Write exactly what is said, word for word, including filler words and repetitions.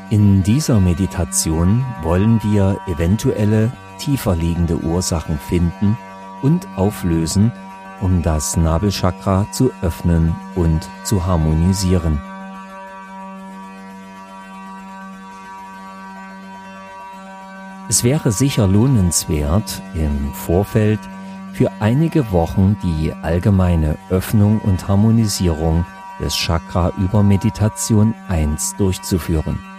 In dieser Meditation wollen wir eventuelle tiefer liegende Ursachen finden und auflösen, um das Nabelchakra zu öffnen und zu harmonisieren. Es wäre sicher lohnenswert, im Vorfeld für einige Wochen die allgemeine Öffnung und Harmonisierung des Chakra über Meditation eins durchzuführen.